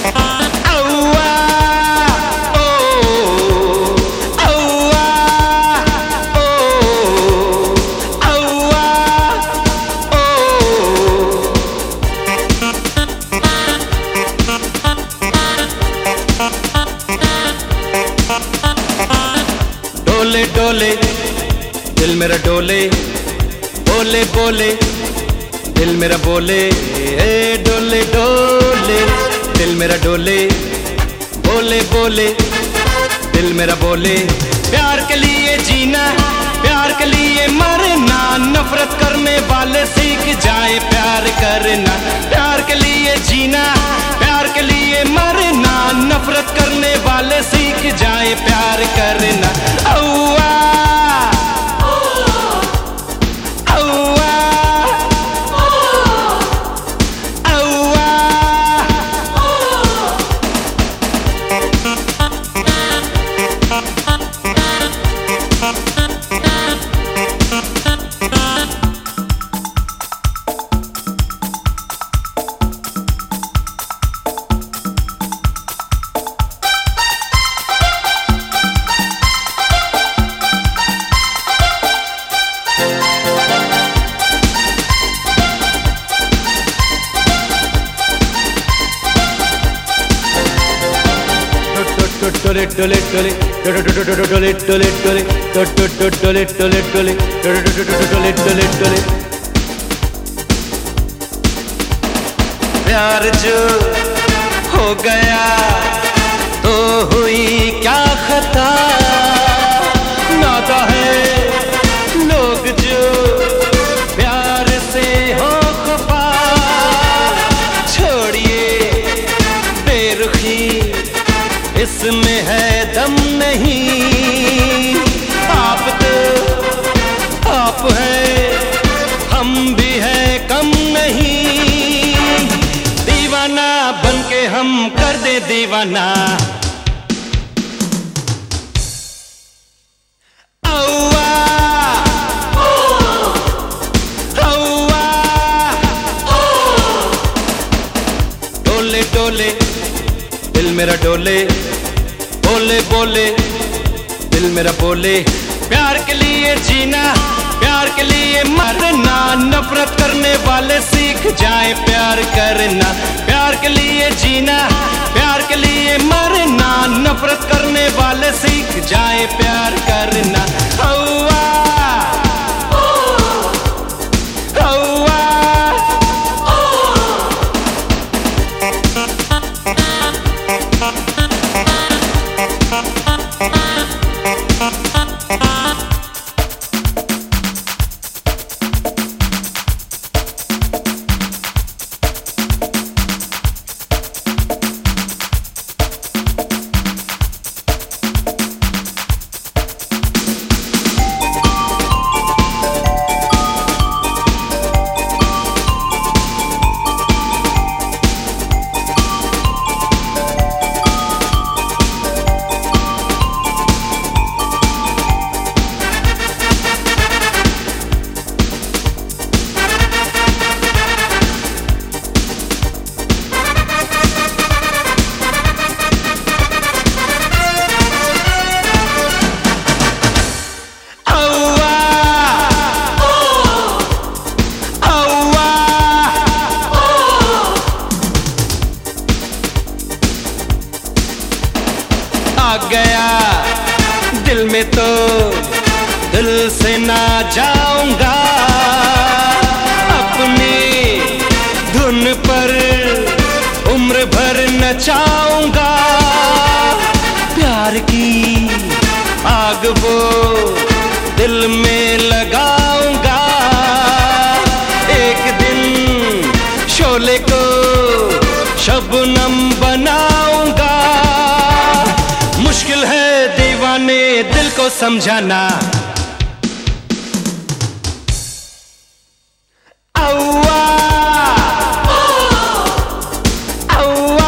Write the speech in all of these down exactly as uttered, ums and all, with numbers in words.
डोले डोले दिल मेरा डोले, बोले बोले दिल मेरा बोले, ए डोले डोले दिल मेरा डोले, बोले बोले दिल मेरा बोले। प्यार के लिए जीना, प्यार के लिए मरना, नफरत करने वाले सीख जाए प्यार करना। प्यार के लिए जीना, प्यार के लिए मरना, नफरत करने वाले सीख जाए प्यार करना। औआ डोले डोले डोले डोले डोले डोले डोले डोले डोले डोले डोले डोले डोले डोले। प्यार जो हो गया तो हुई क्या खता, नाता है लोग जो प्यार से हो खफा। छोड़िए बेरुखी, इसमें है दम नहीं। आप तो आप है, हम भी है कम नहीं। दीवाना बन के हम कर दे दीवाना। औआ औआ डोले डोले दिल मेरा डोले, बोले बोले दिल मेरा बोले। प्यार के लिए जीना, प्यार के लिए मरना, नफरत करने वाले सीख जाए प्यार करना। प्यार के लिए जीना, प्यार के लिए मरना, नफरत करने वाले सीख जाए प्यार करना। औआ औआ आ गया दिल में तो दिल से ना जाऊंगा। अपनी धुन पर उम्र भर नचाऊंगा। प्यार की आग वो दिल में लगाऊंगा। एक दिन शोले को शबनम बनाऊंगा। मुश्किल है दीवाने दिल को समझाना। औआ औआ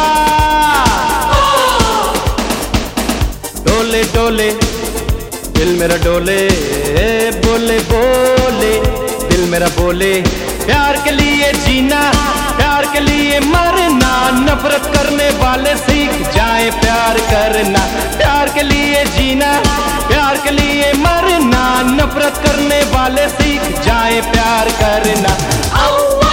डोले डोले दिल मेरा डोले, बोले बोले दिल मेरा बोले। प्यार के लिए जीना, प्यार के लिए मरना, नफरत करने वाले सीख जाए प्यार करना। प्यार के लिए जीना, प्यार के लिए मरना, नफरत करने वाले सीख जाए प्यार करना।